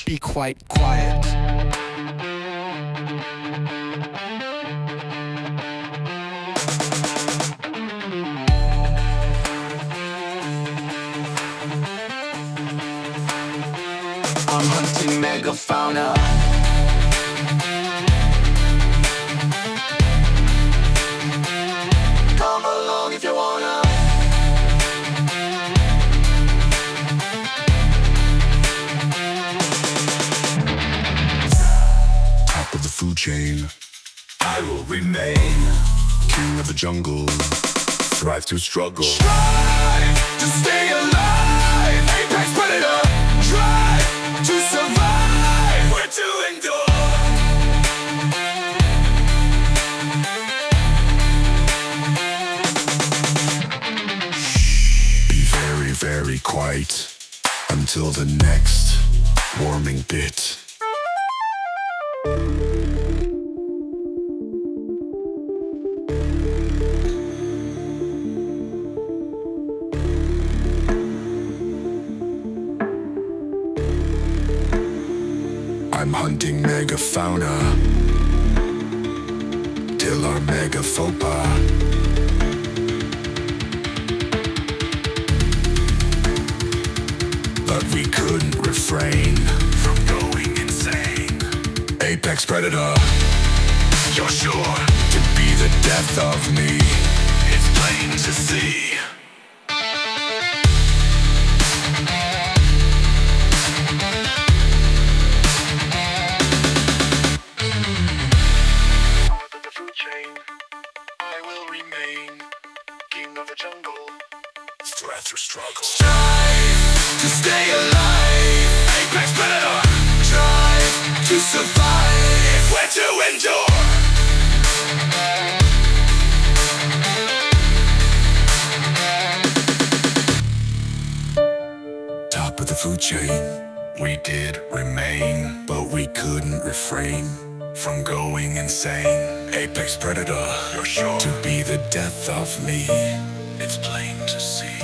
be quite quiet. I'm hunting megafauna. Come along if you wanna. Top of the food chain, I will remain king of the jungle, thrive through struggle. Strive to stay alive, apex predator. Try to survive, we're to endure. Be very, very quiet until the next warming bit. I'm hunting megafauna till our megaphopa. But we couldn't refrain from going insane. Apex predator, you're sure to be the death of me. It's plain to see. I will remain king of the jungle, thrive through struggle. Strive to stay alive, apex predator. Try to survive, we're to endure. Top of the food chain, we did remain, but we couldn't refrain from going insane. Apex predator, you're sure to be the death of me. It's plain to see.